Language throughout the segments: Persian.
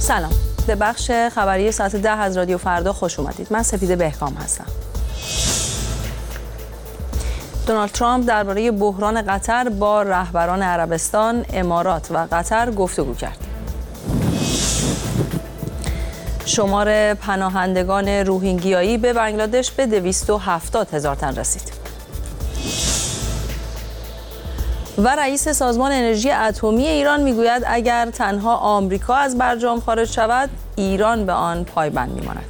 سلام، به بخش خبری ساعت 10 از رادیو فردا خوش اومدید. من سپیده بهکام هستم. دونالد ترامپ درباره بحران قطر با رهبران عربستان، امارات و قطر گفتگو کرد. شمار پناهندگان روهینگیایی به بنگلادش به 270,000 تن رسید. و رئیس سازمان انرژی اتمی ایران میگوید اگر تنها آمریکا از برجام خارج شود، ایران به آن پایبند میماند.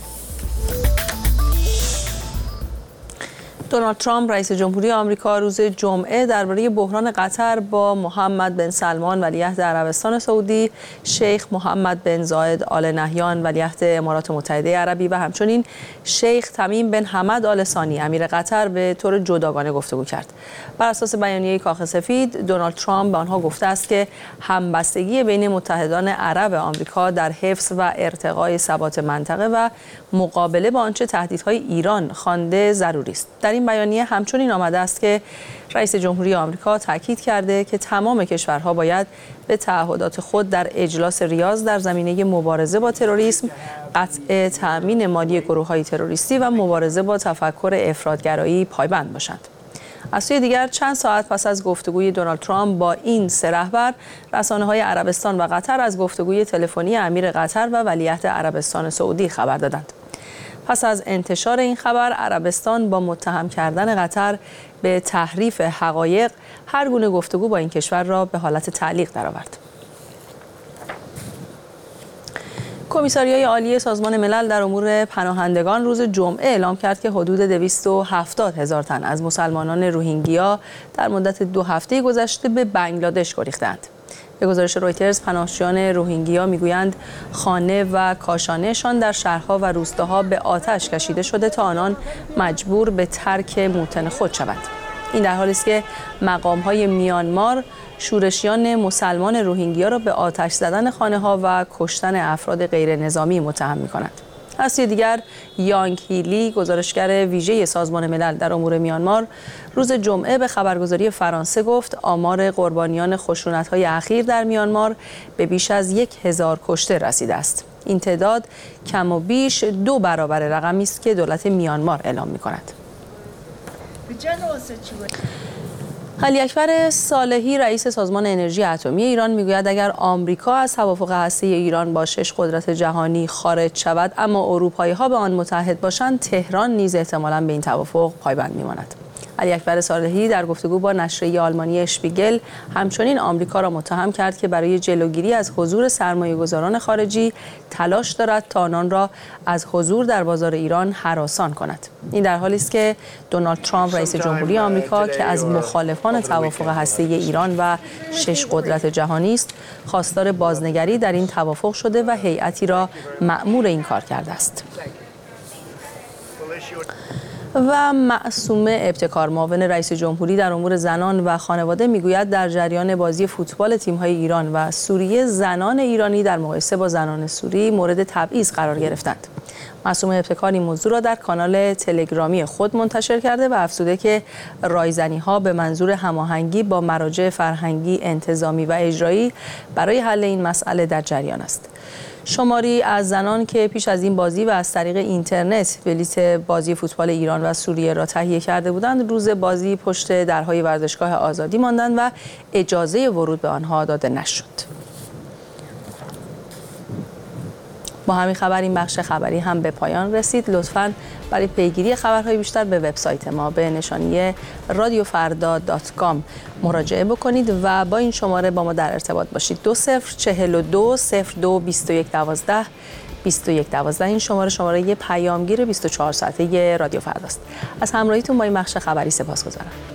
دونالد ترامپ رئیس جمهوری آمریکا روز جمعه درباره بحران قطر با محمد بن سلمان ولیعهد عربستان سعودی، شیخ محمد بن زاید آل نهیان ولیعهد امارات متحده عربی و همچنین شیخ تمیم بن حمد آل ثانی امیر قطر به طور جداگانه گفتگو کرد. بر اساس بیانیه کاخ سفید، دونالد ترامپ به آنها گفته است که همبستگی بین متحدان عرب آمریکا در حفظ و ارتقای ثبات منطقه و مقابله با آنچه تهدیدهای ایران خوانده ضروری است. در این بیانیه همچنین آمده است که رئیس جمهوری آمریکا تاکید کرده که تمام کشورها باید به تعهدات خود در اجلاس ریاض در زمینه مبارزه با تروریسم، قطع تأمین مالی گروه‌های تروریستی و مبارزه با تفکر افراط‌گرایی پایبند باشند. از سوی دیگر چند ساعت پس از گفتگوی دونالد ترامپ با این سه رهبر، رسانه‌های عربستان و قطر از گفتگوی تلفنی امیر قطر و ولیعهد عربستان سعودی خبر دادند. پس از انتشار این خبر، عربستان با متهم کردن قطر به تحریف حقایق هر گونه گفتگو با این کشور را به حالت تعلیق درآورد. کمیساریای عالی سازمان ملل در امور پناهندگان روز جمعه اعلام کرد که حدود 270,000 تن از مسلمانان روهینگیا در مدت 2 هفته گذشته به بنگلادش گریختند. به گزارش رویترز، پناهجویان روهینگیا میگویند خانه و کاشانهشان در شهرها و روستاها به آتش کشیده شده تا آنان مجبور به ترک موطن خود شوند. این در حالی است که مقام‌های میانمار شورشیان مسلمان روهینگیا را به آتش زدن خانه‌ها و کشتن افراد غیر نظامی متهم می‌کند. از سوی دیگر، یانگ هیلی، گزارشگر ویژه سازمان ملل در امور میانمار، روز جمعه به خبرگزاری فرانسه گفت آمار قربانیان خشونت‌های اخیر در میانمار به بیش از 1,000 کشته رسیده است. این تعداد کم و بیش 2 برابر رقمی است که دولت میانمار اعلام می‌کند. علی اکبر صالحی، رئیس سازمان انرژی اتمی ایران، میگوید اگر آمریکا از توافق هسته ایران با 6 قدرت جهانی خارج شود اما اروپایی‌ها به آن متحد باشند، تهران نیز احتمالاً به این توافق پایبند میماند. علی اکبر صالحی در گفتگو با نشریه آلمانی اشپیگل همچنین آمریکا را متهم کرد که برای جلوگیری از حضور سرمایه‌گذاران خارجی تلاش دارد تا آنان را از حضور در بازار ایران هراسان کند. این در حالی است که دونالد ترامپ رئیس جمهوری آمریکا که از مخالفان توافق هسته‌ای ایران و 6 قدرت جهانی است، خواستار بازنگری در این توافق شده و هیئتی را مأمور این کار کرده است. و معصومه ابتکار، معاون رئیس جمهوری در امور زنان و خانواده، میگوید در جریان بازی فوتبال تیم‌های ایران و سوریه، زنان ایرانی در مقایسه با زنان سوری مورد تبعیض قرار گرفتند. معصومه ابتکار این موضوع را در کانال تلگرامی خود منتشر کرده و افزوده که رایزنی‌ها به منظور هماهنگی با مراجع فرهنگی، انتظامی و اجرایی برای حل این مسئله در جریان است. شماری از زنان که پیش از این بازی و از طریق اینترنت بلیت بازی فوتبال ایران و سوریه را تهیه کرده بودند، روز بازی پشت درهای ورزشگاه آزادی ماندند و اجازه ورود به آنها داده نشد. با همین خبر این بخش خبری هم به پایان رسید. لطفاً برای پیگیری خبرهای بیشتر به وبسایت ما به نشانی radiofarda.com مراجعه بکنید و با این شماره با ما در ارتباط باشید. 2042 02 21 12 21 12. این شماره پیامگیر 24 ساعته رادیو فردا است. از همراهیتون با این بخش خبری سپاسگزارم.